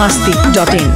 biharmasti.in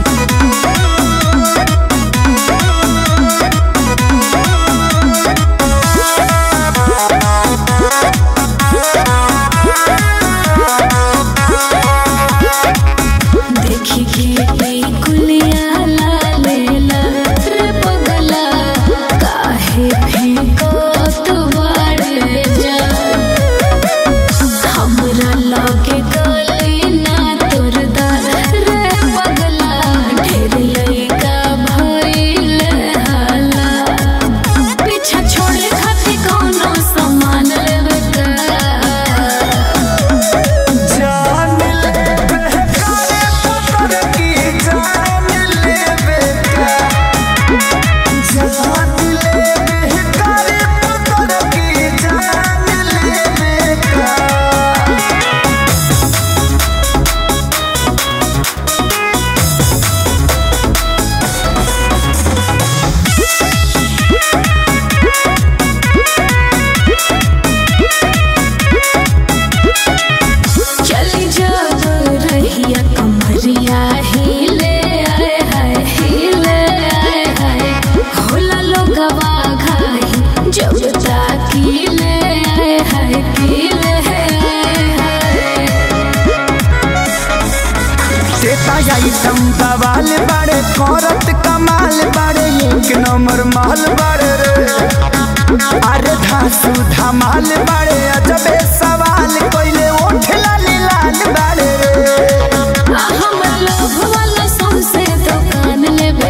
बवाल बड़े करत कमाल बड़े एक नंबर माल बड़े रे अरे धासु धमाल बड़े अजबे सवाल कोइले ओठ लाल लाल बड़े रे हम लोग वाला सबसे दुकान लेबे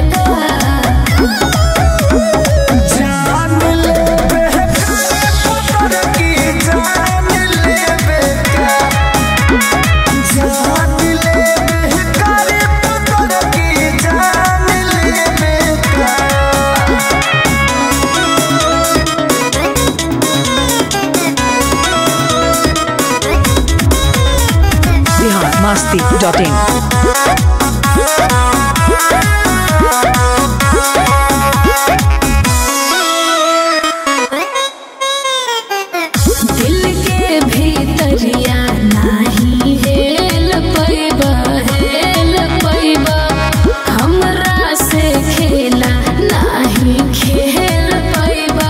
जान लेबे पतर की जान लेबे जान biharmasti.in दिल के भीतरिया नाही हेल पैबा हमरा से खेला नाही खेल पैबा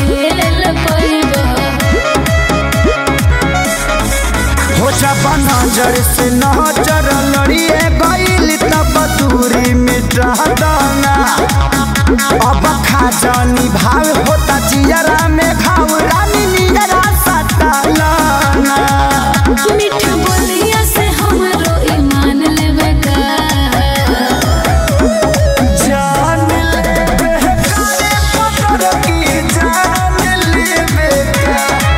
हो जब नजर से नजर लड़िए गईल तब दूरी मिटा दाना अब खा जानी भाव होता जियरा में घाव रानी नियरा सटा लाना मीठ बोलिया से हमरो ईमान लेबे का जान लेबे कारे पतर की जान लेबे का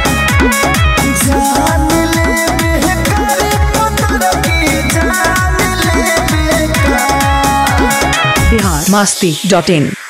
जान लेबे कारे पतर की जान लेबे का biharmasti.in